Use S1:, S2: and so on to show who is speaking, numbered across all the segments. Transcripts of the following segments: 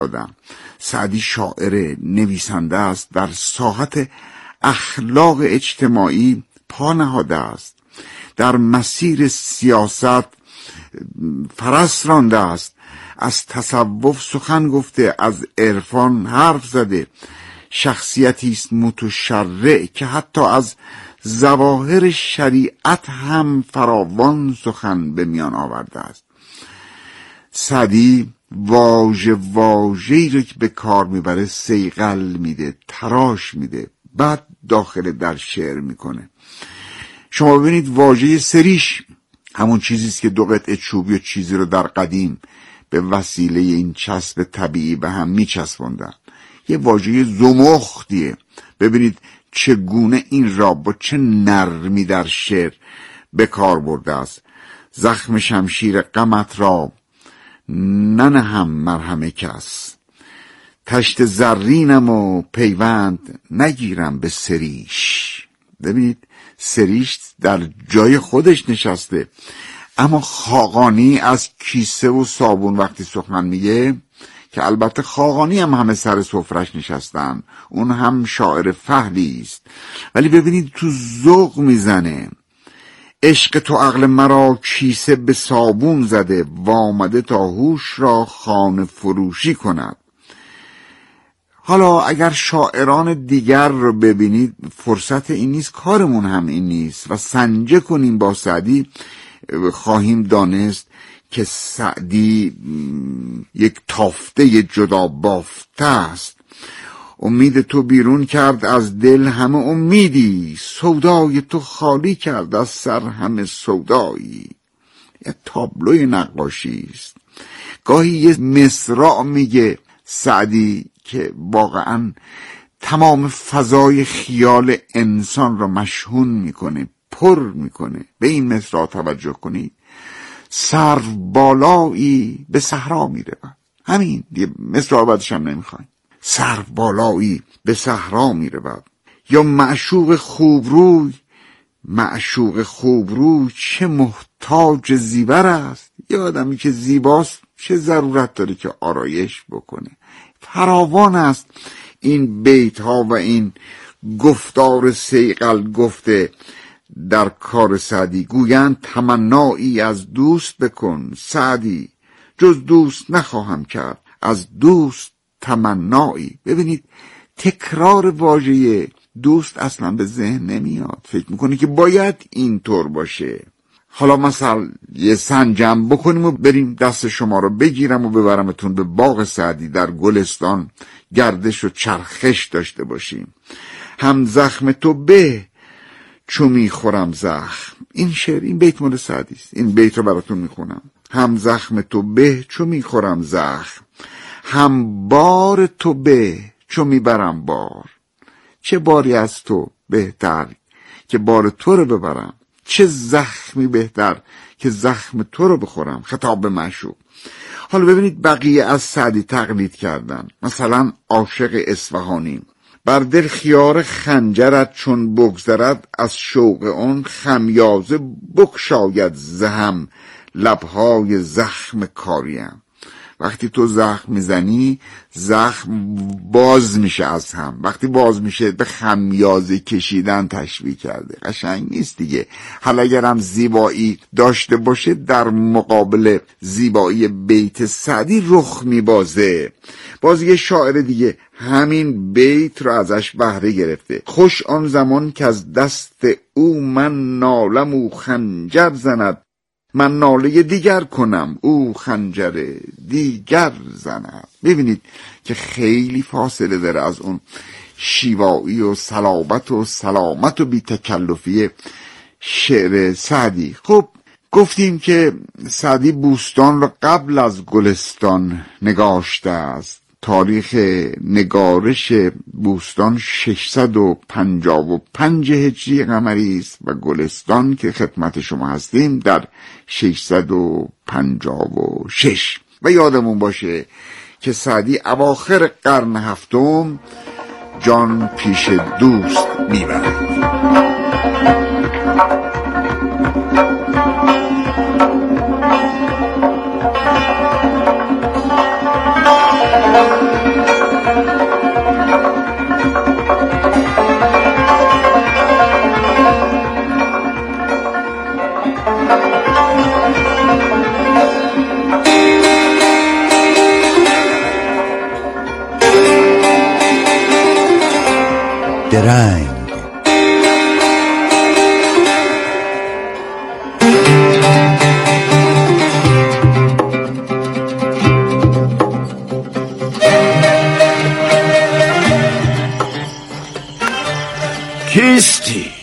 S1: دادم. سعدی شاعر، نویسنده است، در ساحت اخلاق اجتماعی پا نهاده است، در مسیر سیاست فرس رانده است، از تصوف سخن گفته، از عرفان حرف زده. شخصیتی است متشرع که حتی از ظواهر شریعت هم فراوان سخن به میان آورده است. سعدی واژه‌ای رو که به کار میبره صیقل میده، تراش میده، بعد داخل در شعر میکنه. شما ببینید واژه سریش همون چیزیست که دو قطعه چوبی و چیزی رو در قدیم به وسیله این چسب طبیعی به هم میچسبوندن. یه واژه زمختیه. ببینید چگونه این را با چه نرمی در شعر به کار برده است. زخم شمشیر غمت را ننهم مرهم کس، تشت زرینم و پیوند نگیرم به سریش. ببینید سریش در جای خودش نشسته، اما خاقانی از کیسه و صابون وقتی سخن میگه، که البته خاقانی هم همه سر سفرش نشستن، اون هم شاعر فحلی است، ولی ببینید تو ذوق میزنه. عشق تو عقل مرا کیسه به صابون زده، وامده تا هوش را خانه فروشی کند. حالا اگر شاعران دیگر رو ببینید فرصت این نیست، کارمون هم این نیست و سنجه کنیم با سعدی، خواهیم دانست که سعدی یک تافته جدا بافته است. امید تو بیرون کرد از دل همه امیدی، سودای تو خالی کرد از سر همه سودایی. یه تابلوی نقاشی است. گاهی یه مصرع میگه سعدی که واقعا تمام فضای خیال انسان را مشحون میکنه، پر میکنه. به این مصرع توجه کنید: سرو بالایی به صحرا میره. همین یه مصرع بعدش هم نمیخوایم. سرو بالایی به صحرا میره. یا معشوق خوبروی چه محتاج زیور است. یه آدمی که زیباست چه ضرورت داره که آرایش بکنه. فراوان است این بیت ها و این گفتار صیقل گفته در کار سعدی. گویند تمنایی از دوست بکن سعدی، جز دوست نخواهم کرد از دوست تمنایی. ببینید تکرار واژه دوست اصلا به ذهن نمیاد، فکر میکنه که باید اینطور باشه. حالا مثلا یه سنجم بکنیم و بریم دست شما رو بگیرم و ببرمتون به باغ سعدی، در گلستان گردش و چرخش داشته باشیم. هم زخم تو به چو میخورم زخم. این شعر، این بیت مال سعدی است. این بیت رو براتون میخونم: هم زخم تو به چو میخورم زخم، هم بار تو به چو میبرم بار. چه باری از تو بهتر که بار تو رو ببرم، چه زخمی بهتر که زخم تو رو بخورم. خطاب به معشوق. حالا ببینید بقیه از سعدی تقلید کردن. مثلا عاشق اصفهانی: بر دل خیار خنجرت چون بگذرد، از شوق اون خمیازه بکشاید زهم، لبهای زخم کاریم. وقتی تو زخم میزنی زخم باز میشه از هم، وقتی باز میشه به خمیازه کشیدن تشبیه کرده. قشنگ نیست دیگه. حالا اگرم زیبایی داشته باشه در مقابل زیبایی بیت سعدی رخ میبازه. باز یه شاعر دیگه همین بیت رو ازش بهره گرفته: خوش آن زمان که از دست او من نالم او خنجر زند، من ناله دیگر کنم او خنجر دیگر زند. ببینید که خیلی فاصله داره از اون شیوایی و صلابت و سلامت و بی تکلفی شعر سعدی. خب گفتیم که سعدی بوستان را قبل از گلستان نگاشته است. تاریخ نگارش بوستان 655 هجری قمری است و گلستان که خدمت شما هستیم در 656. و یادمون باشه که سعدی اواخر قرن هفتم جان پیش دوست میبرد.
S2: رنگ.
S3: کیستی؟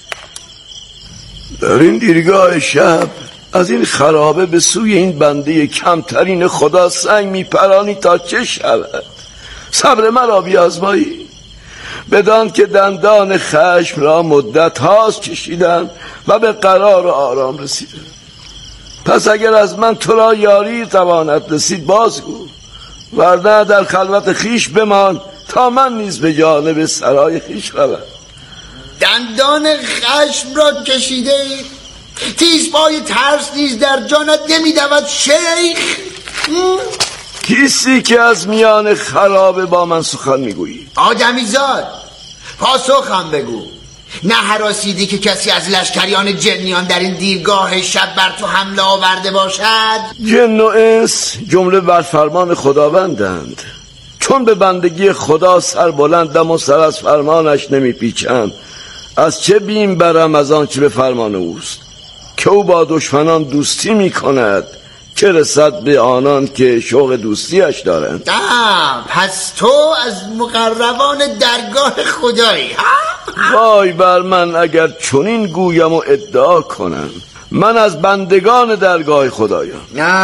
S3: در این دیرگاه شب از این خرابه به سوی این بنده کمترین خدا سنگ میپرانی تا چه شود؟ صبر مرا بیازمایی، بدان که دندان خشم را مدت هاست کشیدم و به قرار و آرام رسیدم. پس اگر از من تو را یاری تواند رسید بازگو، ورنه در خلوت خیش بمان تا من نیز به جانب سرای خیش روم.
S4: دندان خشم را کشیده اید؟ تیزپای ترس نیز در جانت نمیدود شیخ؟
S3: کیستی که از میان خرابه با من سخن میگویی؟
S4: آدمیزاد، پاسخم بگو. نه هراسیدی که کسی از لشکریان جنیان در این دیرگاه شب بر تو حمله آورده باشد؟
S3: جن و انس جمله بر فرمان خداوندند. چون به بندگی خدا سر بلندم و سر از فرمانش نمیپیچم، از چه بیم برم از آنچه به فرمان اوست؟ که او با دشمنان دوستی میکند که رسد به آنان که شوق دوستیش دارند.
S4: پس تو از مقربان درگاه خدایی؟
S3: وای بر من اگر چنین گویم و ادعا کنم من از بندگان درگاه خدایم.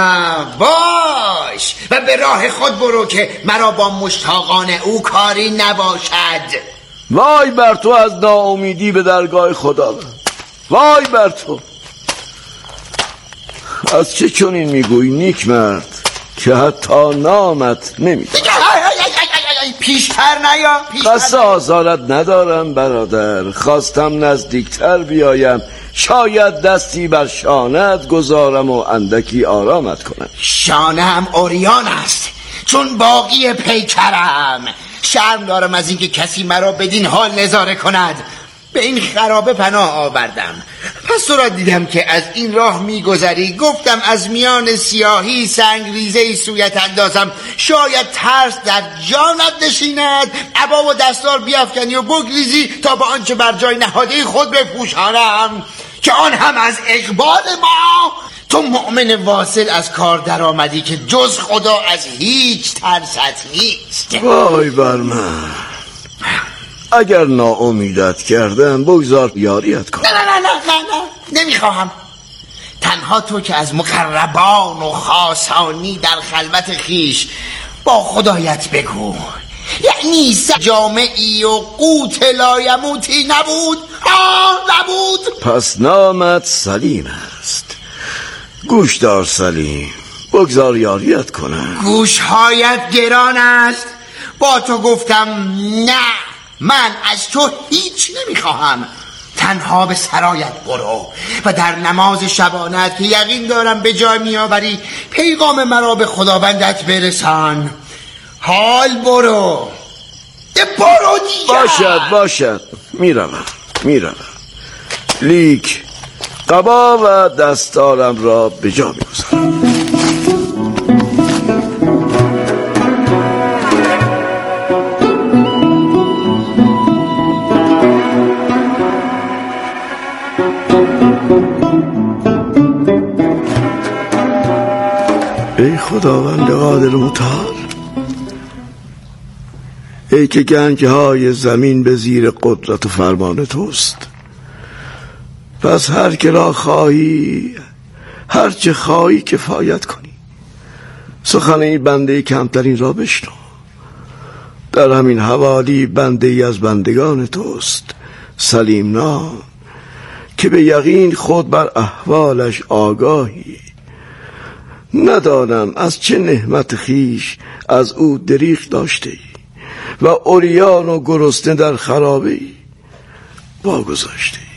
S4: باش و به راه خود برو که مرا با مشتاقان او کاری نباشد.
S3: وای بر تو از ناامیدی به درگاه خدا، وای بر تو. از چه چنین میگویی نیک مرد که حتی نامت نمیدونم؟
S4: پیشتر نیا.
S3: قصد آزارت ندارم برادر، خواستم نزدیکتر بیایم، شاید دستی بر شانت گذارم و اندکی آرامت کنم.
S4: شانه هم اوریان است چون باقی پیکرم. شرم دارم از اینکه کسی مرا بدین حال نظاره کند. به این خرابه پناه آوردم، پس تو را دیدم که از این راه میگذری، گفتم از میان سیاهی سنگ ریزه سویت اندازم، شاید ترس در جانت نشیند، عبا و دستار بیافکنی و بگریزی تا با آنچه بر جای نهاده خود بپوشانم، که آن هم از اقبال ما. تو مؤمن واصل از کار در آمدی که جز خدا از هیچ ترست نیست.
S3: وای بر من، اگر ناامیدت کردم بگذار یاریت کنم.
S4: نه نمیخواهم. تنها تو که از مقربان و خاصانی در خلوت خیش با خدایت بگو، یعنی جامعی و قوت لایموتی نبود؟ نبود.
S3: پس نامت سلیم است. گوش دار سلیم، بگذار یاریت کنم.
S4: گوشهایت گران است. با تو گفتم نه، من از تو هیچ نمیخواهم. تنها به سرایت برو و در نماز شبانت که یقین دارم به جای میآوری پیغام مرا به خداوندت برسان. حال برو دیگر.
S3: باشد میروم. لیک قبا و دستارم را به جا میگذارم. ای خداوند قادر متعال، ای که گنجهای زمین به زیر قدرت و فرمان توست، پس هر که را خواهی، هر چه خواهی کفایت کنی. سخن این بنده کمترین را بشنو. در همین حوالی بنده ای از بندگان توست، سلیم نام، که به یقین خود بر احوالش آگاهی. ندانم از چه نعمت خیش از او دریغ داشته ای و عریان و گرسنه در خرابه ای واگذاشته ای.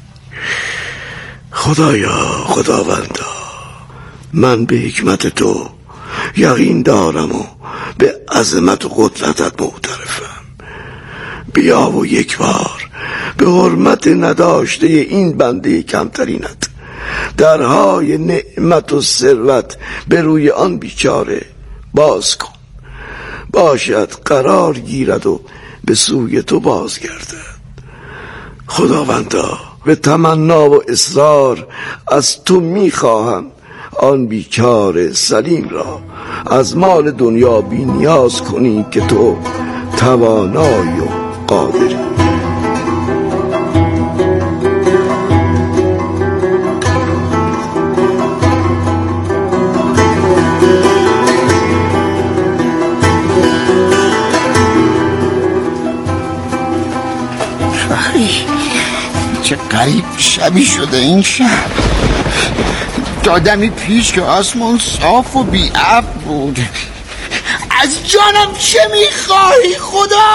S3: خدایا، خداوندا، من به حکمت تو یقین دارم و به عظمت و قدرتت معترفم. بیا و یک بار به حرمت نداشته این بنده کمترینت درهای نعمت و ثروت به روی آن بیچاره باز کن، باشد قرار گیرد و به سوی تو بازگردد. خداوندا به تمنا و اصرار از تو میخواهم آن بیچاره سلیم را از مال دنیا بی نیاز کنی که تو توانایی و قادری.
S4: چه غریب شبی شده این شب. دادمی پیش که آسمان صاف و بی ابر بود. از جانم چه میخواهی خدا؟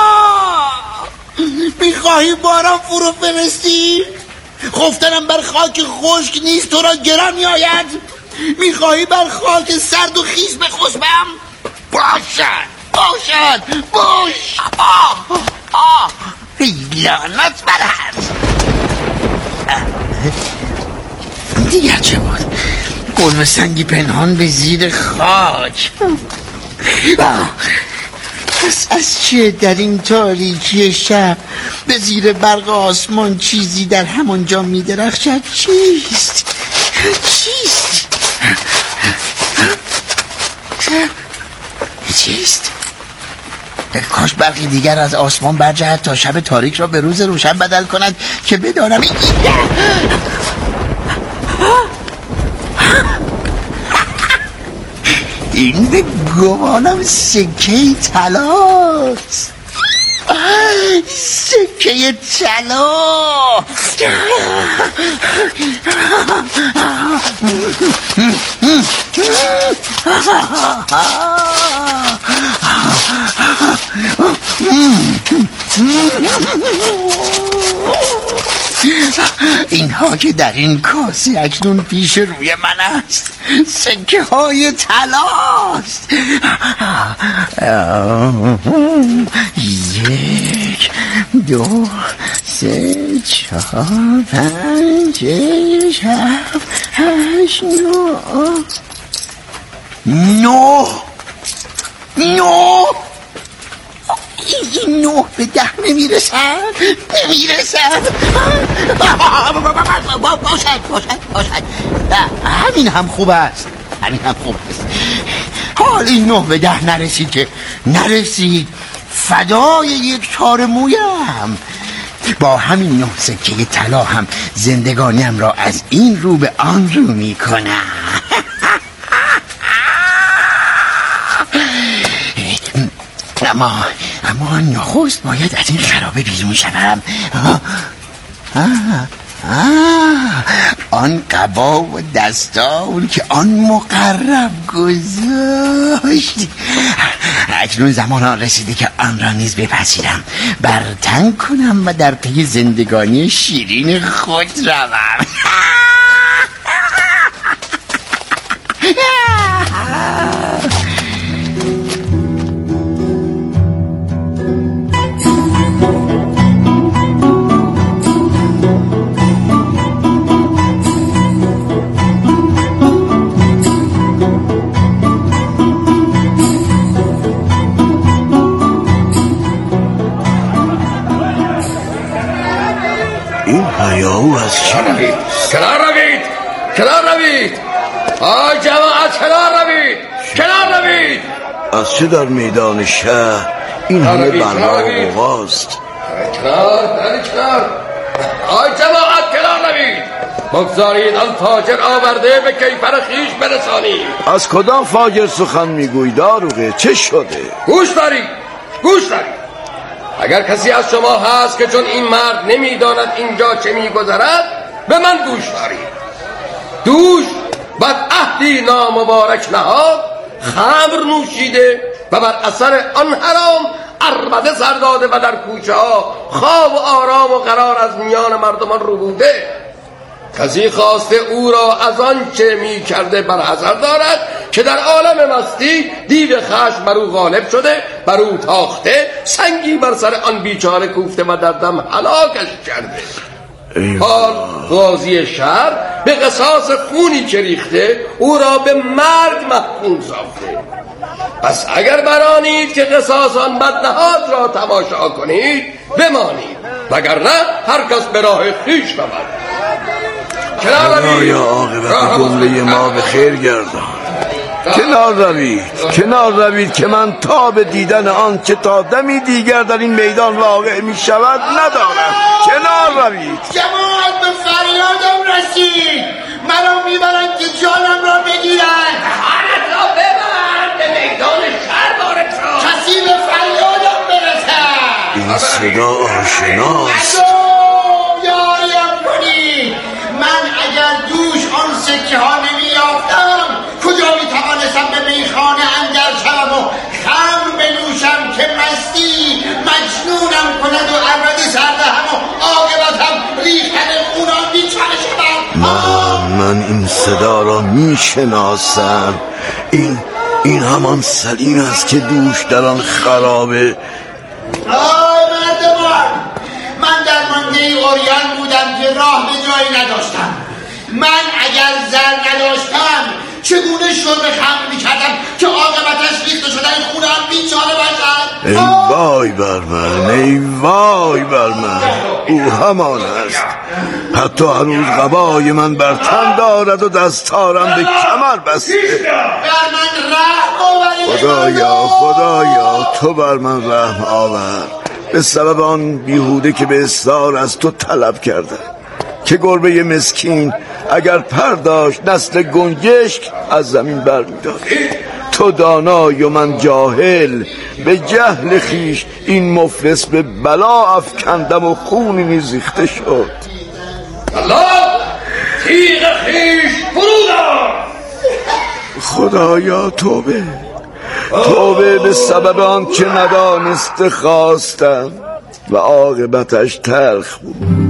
S4: میخواهی باران فرو فرستی؟ خفتنم بر خاک خشک نیست تو را گران میآید؟ میخواهی بر خاک سرد و خیس بخسبم؟ باشد باش. لعنت برد. دیگر چه بود؟ قلب سنگی پنهان به زیر خاک. پس از چه در این تاریکی شب به زیر برق آسمان چیزی در همانجا می درخشد؟ چیست؟ کاش برقی دیگر از آسمان برجهد تا شب تاریک را به روز روشن بدل کند که بدانم این به گمانم سکه طلاست. سکه طلا. اینها که در این کاسه اکنون پیش روی من است سکه های طلاست. 1 2 3 4 5 6 7 8 9 این 9 به 10 نمیرسد. باشد همین هم خوب است. حال این 9 به 10 نرسید که نرسید فدای یک تار مویم. با همین 9 سکه طلا هم زندگانیم را از این رو به آن رو می کنم. اما نخست باید از این خرابه بیرون شوم. آن قبا و دستار که آن مقرب گذاشت اکنون زمان آن رسیده که آن را نیز بپذیرم، برتن کنم و در پی زندگانی شیرین خود روم.
S3: هیاهو از چه روید؟
S2: کنار روید آی جماعت، کنار روید.
S3: از چه در میدان شهر این همه بلوا و غوغاست؟
S2: کنار آی جماعت، کنار روید. بگذارید آن فاجر آورده به کیفر خیش برسانید.
S3: از کدام فاجر سخن میگویی داروغه؟ چه شده؟
S2: گوش دارید. اگر کسی از شما هست که چون این مرد نمیداند اینجا چه میگذرد به من گوش دارید. دوش بد عهدی نامبارک نهاد، خمر نوشیده و بر اثر آن حرام عربده سر داده و در کوچه ها خواب و آرام و قرار از میان مردمان رو بوده. کسی خواسته او را از آن چه می کرده برحذر دارد که در عالم مستی دیو خشم بر او غالب شده، بر او تاخته، سنگی بر سر آن بیچاره کوفته و در دم هلاکش کرده. حال قاضی شهر به قصاص خونی که ریخته او را به مرگ محکوم ساخته. پس اگر برانید که قصاص آن بدنهاد را تماشا کنید بمانید، وگرنه هر کس به راه خویش رود.
S3: خدایا عاقبت جمله ما به خیر گردان. کنار روید که من تا به دیدن آن که تا دمی دیگر در این میدان واقع می شود ندارم. کنار روید.
S4: جماعت به فریادم رسید، منو میبرن که جانم را بگیرن.
S2: خانت را ببرد، به میدان شهر وارد شو.
S4: کسی به فریادم برسد.
S3: این صدا آشناست.
S4: یاریم کنید. من اگر دوش آن سکه ها نمیافتم کجا میتوانستم به میخانه اندر شوم و خمر بنوشم که مستی مجنونم کند و عرض سردهم و عاقبتم ریختن خونم بیچاره شدم.
S3: من این صدا را میشناسم. این همان سلیم است که دوش در آن خرابه.
S4: مردمان، من در مانده اوریان بودم که راه به جایی نداشتم. من اگر زر نداشتم چگونه شرب خمر میکردم که عاقبتش ریخته شدن خونم بیچاره باشد؟
S3: ای وای بر من. او همان است. حتی هنوز قبای من بر تن دارد و دستارم به کمر بسته.
S4: بر من رحم آور.
S3: خدایا تو بر من رحم آور. به سبب آن بیهوده که به اصرار از تو طلب کرده که گربه مسکین اگر پر داشت نسل گنجشک از زمین برمی‌داشت. تو دانای و من جاهل، به جهل خیش این مفلس به بلا افکندم و خونی نیزیخته شد.
S2: الله تیغ خیش فرودار.
S3: خدایا توبه به سبب آن که ندانسته خواستم و عاقبتش تلخ بود.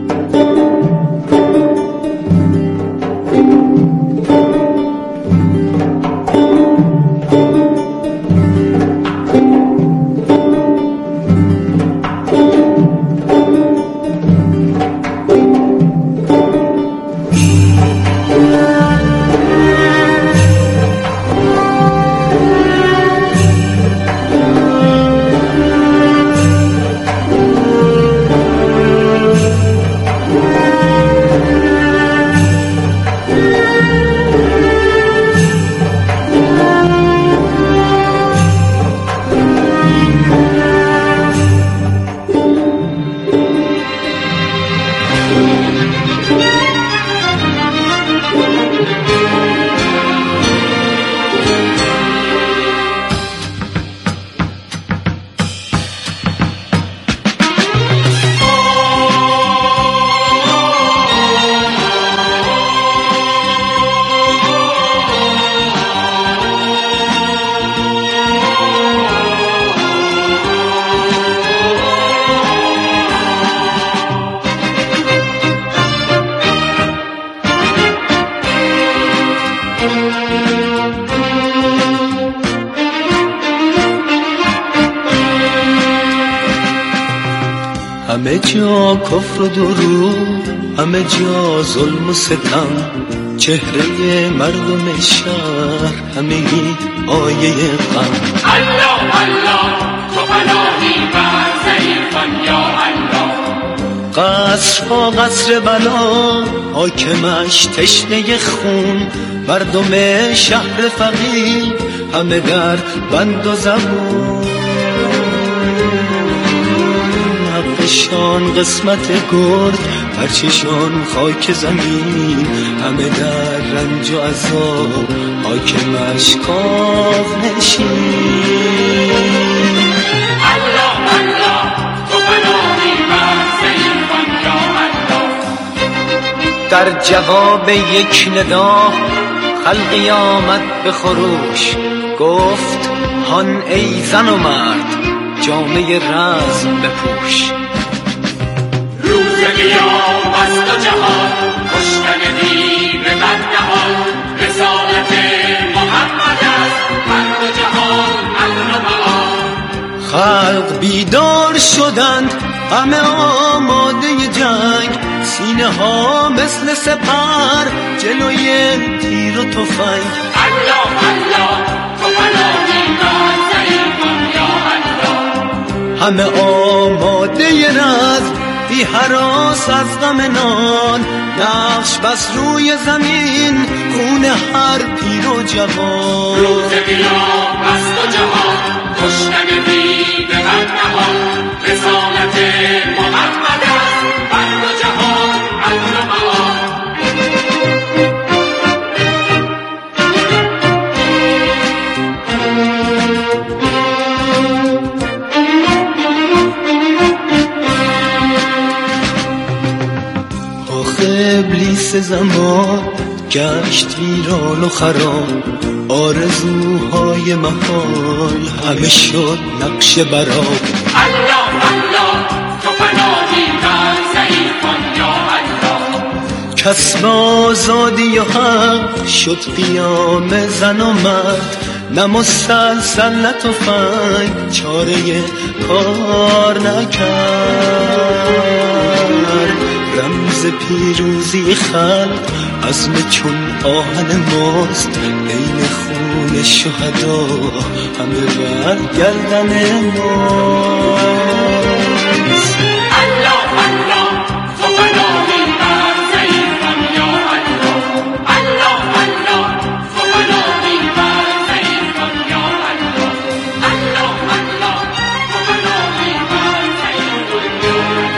S5: همه جا کفر و دروغ، همه جا ظلم و ستم، چهره مردم شهر همه آیه غم.
S6: الله الله تو پناهی بر ضعیفان یا الله.
S5: قصرها قصر بلا، حاکمش تشنه خون، مردم شهر فقیر همه در بند و زبون. حقشان قسمت گرد، پرچشان خاک زمین، همه در رنج و عذاب، حاکمش کاف نشین.
S6: الله الله تو پناهی بر ضعیفان یا الله.
S5: در جواب یک ندا خلقی آمد به خروش، گفت هان ای زن و مرد جامه رزم بپوش.
S6: روز قیام است و جهان کشتن دیو بدنهان، رسالت محمد است مرد جهان امن و امان.
S5: خلق بیدار شدند همه آماده جنگ، سینه ها مثل سپر جلوی تیر و تفنگ.
S6: الله الله تو پناهی بر ضعیفان یا الله.
S5: همه آماده رزم بی هراس از غم نان، نقش بس روی زمین خون هر پیر و جوان.
S6: روز قیام از دو جهان کشتن بی به بر نهان، رسالت محمد است بر دو جهان امن و امان.
S5: ابلیس زمان گشت ویران و خراب، آرزوهای محال همه شد نقش براب.
S6: الله الله تو پناهی بر ضعیفان یا الله.
S5: کسب آزادی و حق شد قیام زن و مرد، نه مسلسل تفنگ چاره کار نکرد. رمز پیروزی خلق عزم چون آهن ماست، بین خون شهدا همه بر گردن ماست.
S6: الله الله تو پناهی بر ضعیفان یا الله. الله الله تو پناهی بر ضعیفان یا الله. الله الله تو پناهی بر ضعیفان یا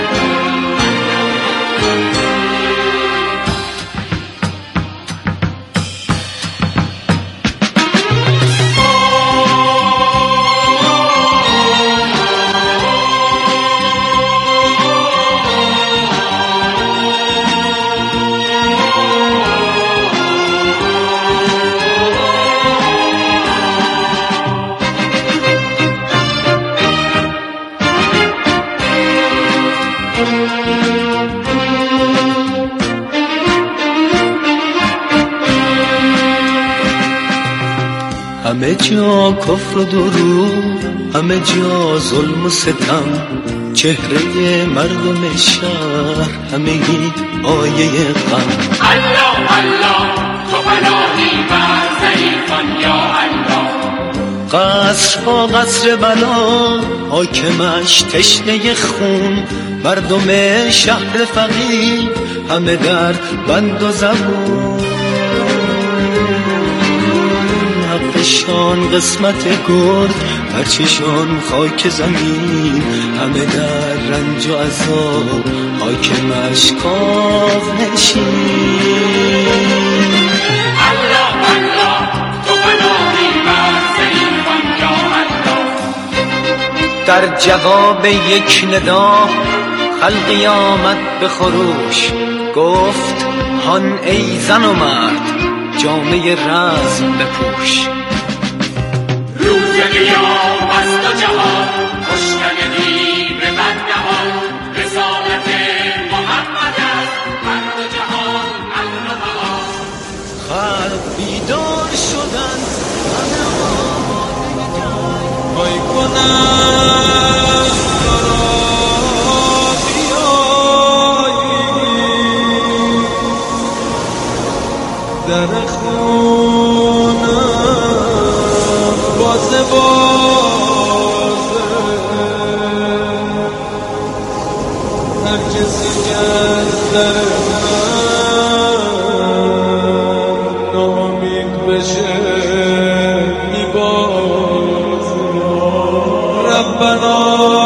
S5: همه جا کفر و دروغ، همه جا ظلم و ستم، چهره مردم شهر همگی آیه غم.
S6: الله الله تو پناهی بر ضعیفان یا الله.
S5: قصر با قصر بلا حاکمش تشنه خون، مردم شهر فقیر همه در بند و زبون. حقشان قسمت گرد پرچشان خاک زمین، همه در رنج و عذاب حاکمش کاخ نشین.
S6: الله الله تو پناهی بر ضعیفان یا الله.
S5: در جواب یک ندا خلقی آمد به خروش، گفت هان ای زن و مرد جامعه رزم بپوش.
S6: روز قیام از دو جهان کشتن بی به بر نهان، رسالت محمد است بر دو جهان امن و امان.
S5: خلق بیدار شدن همه آماده جنگ، پای کنن در خونم بازه هر کسی که از در من ناامید بشه میبازه. ربنا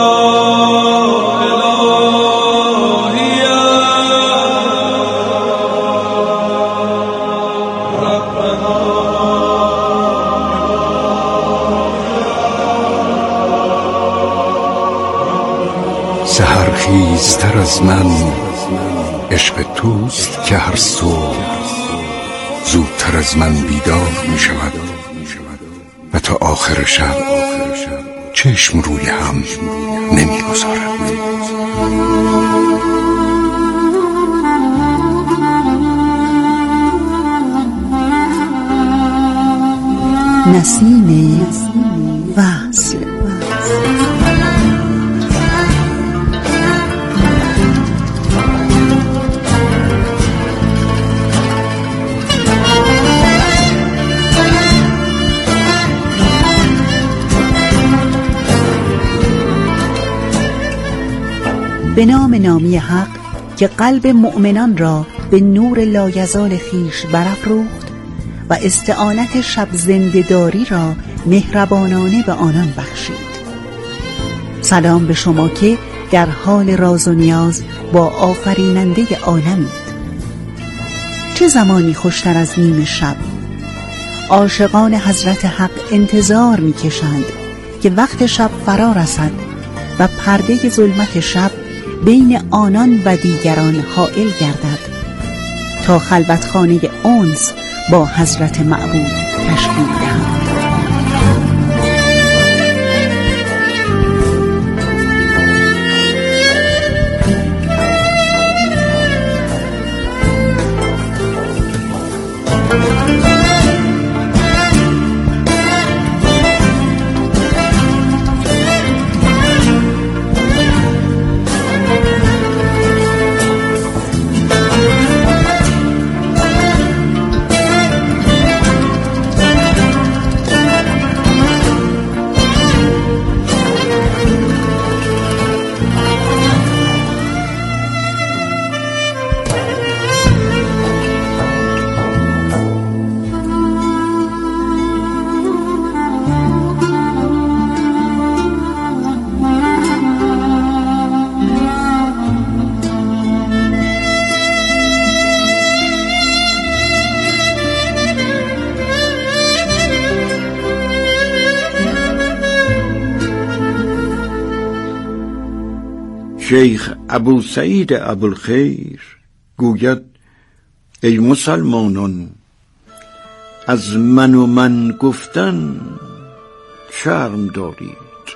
S7: سحرخیزتر از من عشق توست که هر صبح زودتر از من بیدار می شود و تا آخر شب چشم روی هم نمی گذارد.
S8: نسیم وصل. به نام نامی حق که قلب مؤمنان را به نور لایزال خیش برافروخت و استعانت شب زنده‌داری را مهربانانه به آنان بخشید. سلام به شما که در حال راز و نیاز با آفریننده عالمید. چه زمانی خوشتر از نیم شب؟ عاشقان حضرت حق انتظار می‌کشند که وقت شب فرا رسد و پرده ظلمت شب بین آنان و دیگران حائل گردد تا خلوتخانه انس با حضرت معبود تشکیل دهند.
S1: شیخ ابو سعید ابوالخیر گوید: ای مسلمانان، از من و من گفتن شرم دارید.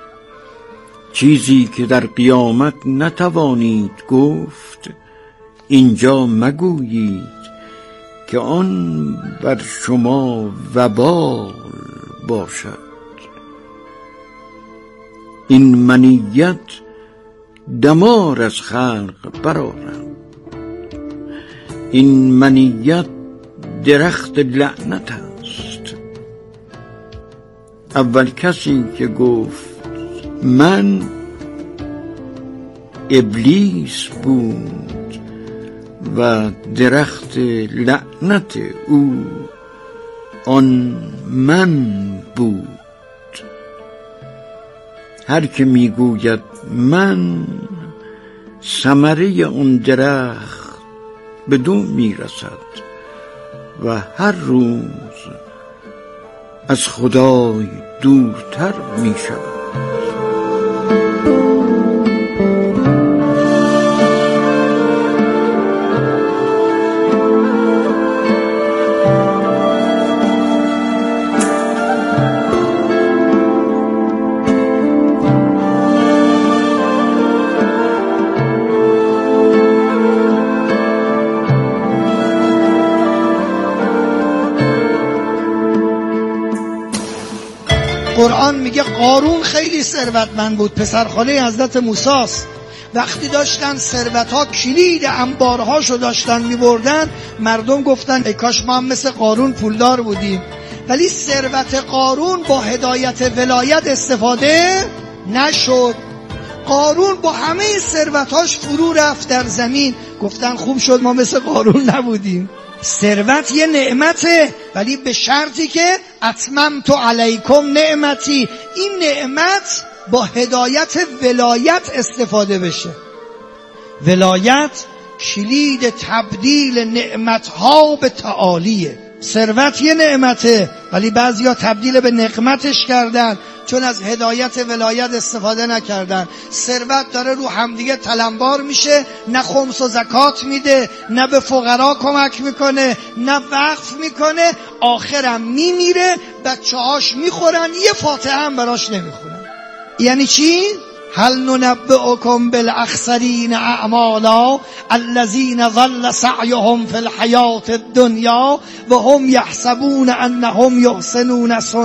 S1: چیزی که در قیامت نتوانید گفت اینجا مگویید که آن بر شما وبال باشد. این منیت دمار از خلق برآرد. این منیت درخت لعنت است. اول کسی که گفت من ابلیس بود و درخت لعنت او آن من بود. هر که میگوید من، ثمره اون درخت بدون میرسد و هر روز از خدای دورتر میشود.
S9: قرآن میگه قارون خیلی ثروتمند بود، پسرخاله حضرت موسی است. وقتی داشتن ثروت‌ها کلید انبارهاشو داشتن میبردن، مردم گفتن ای کاش ما هم مثل قارون پولدار بودیم. ولی ثروت قارون با هدایت ولایت استفاده نشد. قارون با همه ثروت‌هاش فرو رفت در زمین. گفتن خوب شد ما مثل قارون نبودیم. ثروت یه نعمته، ولی به شرطی که اتممت علیکم نعمتی، این نعمت با هدایت ولایت استفاده بشه. ولایت کلید تبدیل نعمتها به تعالیه. ثروت یه نعمته، ولی بعضیا تبدیل به نقمتش کردن چون از هدایت ولایت استفاده نکردن. ثروت داره رو همدیگه تلمبار میشه، نه خمس و زکات میده، نه به فقرا کمک میکنه، نه وقف میکنه. آخرم میمیره، بچه‌هاش میخورن، یه فاتحه هم براش نمیخونن. یعنی چی؟ هل ننبئکم بالاخسرین اعمالا الذین ضل سعیهم فی الحیاة الدنیا و هم یحسبون انهم یحسنون صنعا.